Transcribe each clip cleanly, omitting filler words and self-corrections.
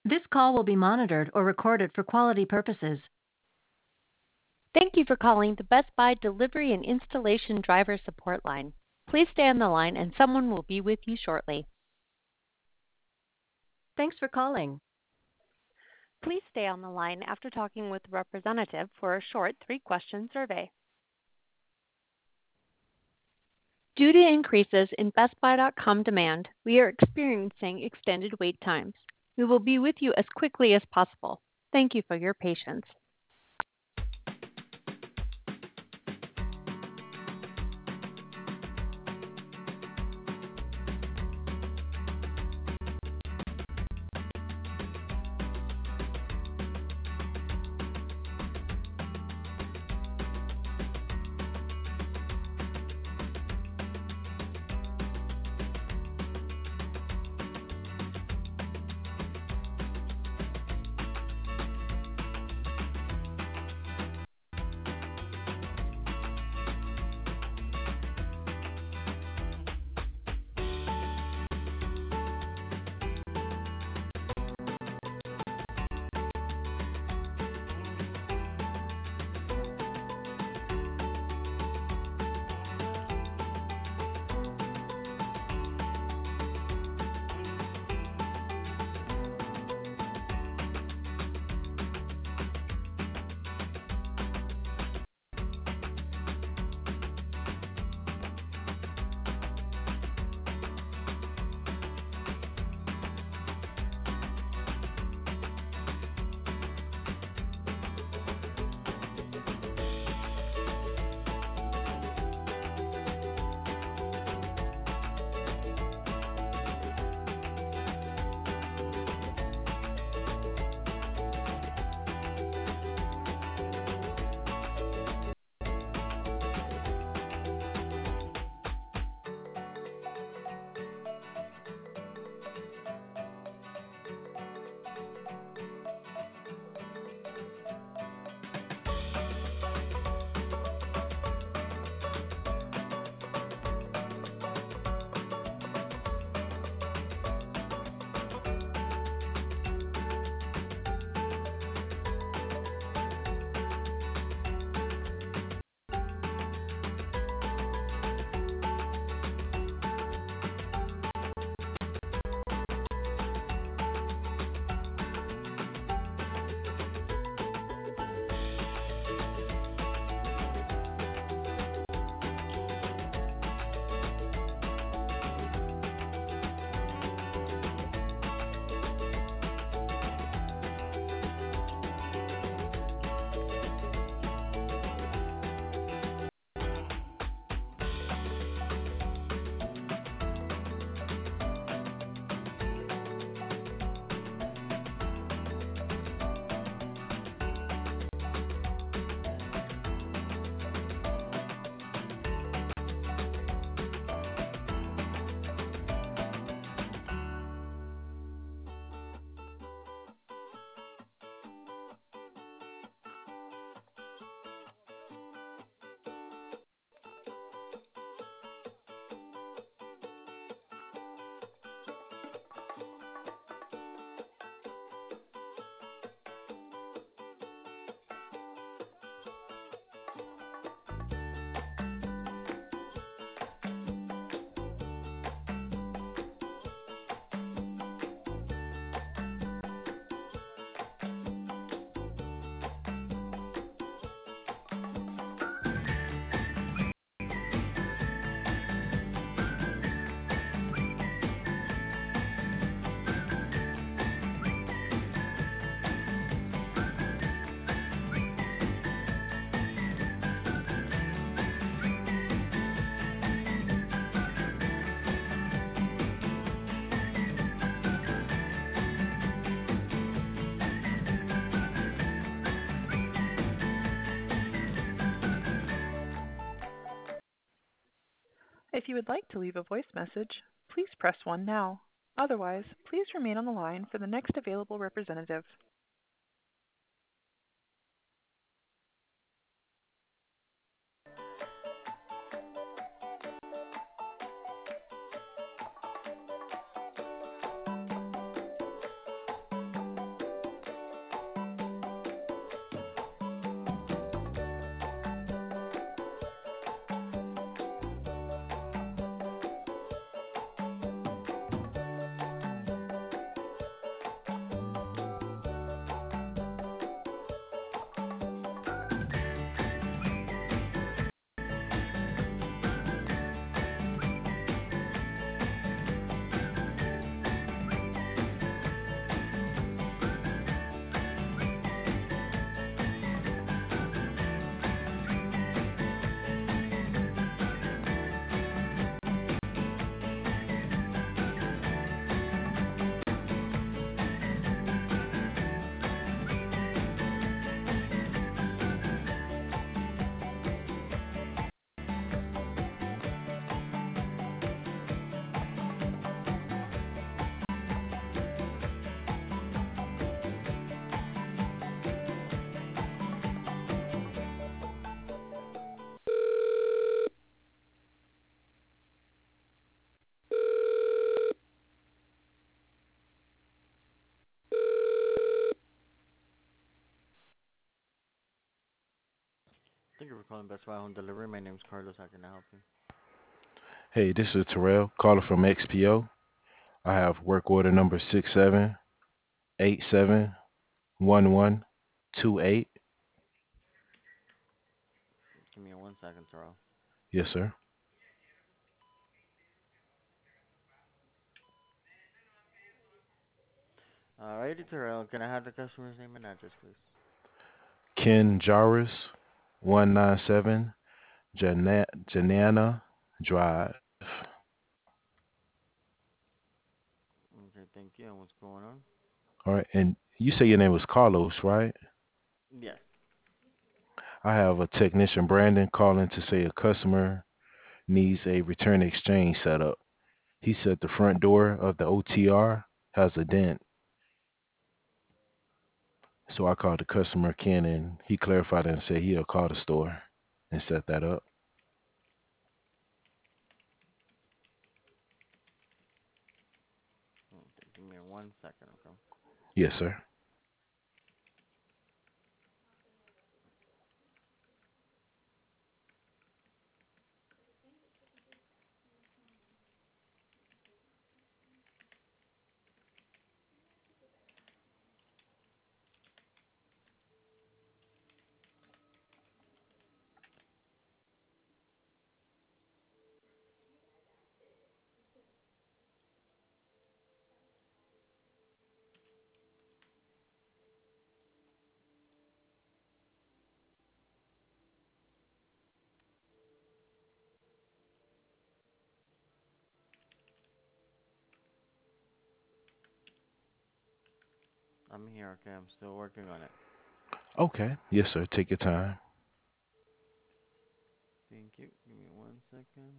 This call will be monitored or recorded for quality purposes. Thank you for calling the Best Buy Delivery and Installation Driver Support Line. Please stay on the line and someone will be with you shortly. Thanks for calling. Please stay on the line after talking with a representative for a short 3-question survey. Due to increases in BestBuy.com demand, we are experiencing extended wait times. We will be with you as quickly as possible. Thank you for your patience. If you would like to leave a voice message, please press 1 now. Otherwise, please remain on the line for the next available representative. calling Best Buy Home Delivery. My name's Carlos. How can I help you? Hey, this is Terrell, caller from XPO. I have work order number 67871128. Give me 1 second, Terrell. Yes, sir. Alrighty, Terrell. Can I have the customer's name and address, please? Ken Jarvis, 197 Janana Drive. Okay, thank you. And what's going on? All right, and you say your name was Carlos, right? Yes. I have a technician, Brandon, calling to say a customer needs a return exchange set up. He said the front door of the OTR has a dent. So I called the customer, Ken, and he clarified and said he'll call the store and set that up. Okay, give me 1 second, okay? Yes, sir. I'm here, okay? I'm still working on it. Okay. Yes, sir. Take your time. Thank you. Give me 1 second.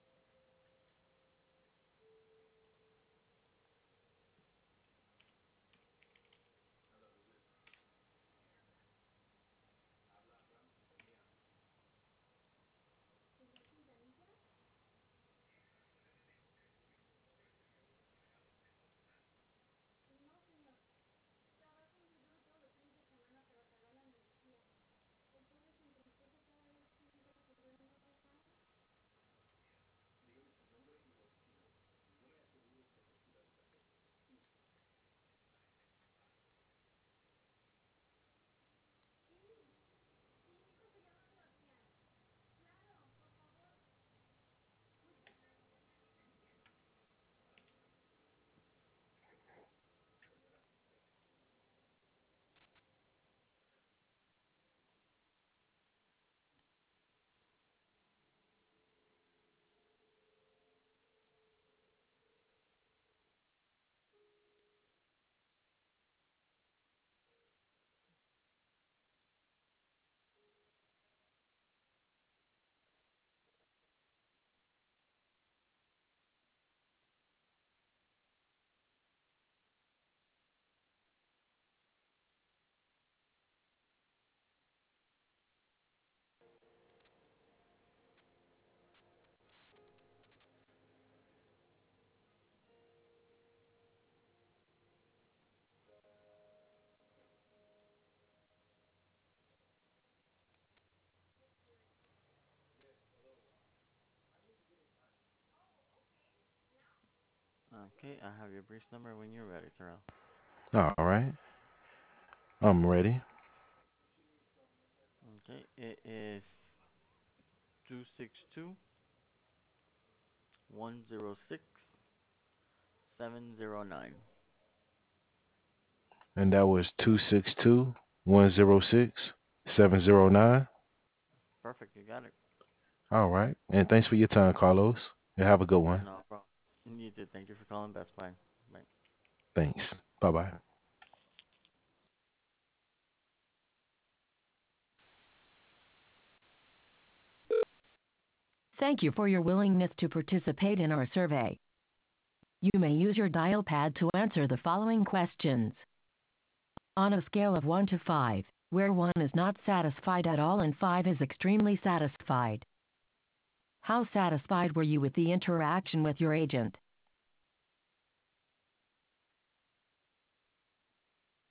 Okay, I have your breach number when you're ready, Terrell. All right. I'm ready. Okay, it is 262-106-709. And that was 262-106-709. Perfect, you got it. All right. And thanks for your time, Carlos. You have a good one. No problem. You too. Thank you for calling Best Buy. Bye. Thanks. Bye-bye. Thank you for your willingness to participate in our survey. You may use your dial pad to answer the following questions. On a scale of 1 to 5, where 1 is not satisfied at all and 5 is extremely satisfied, how satisfied were you with the interaction with your agent?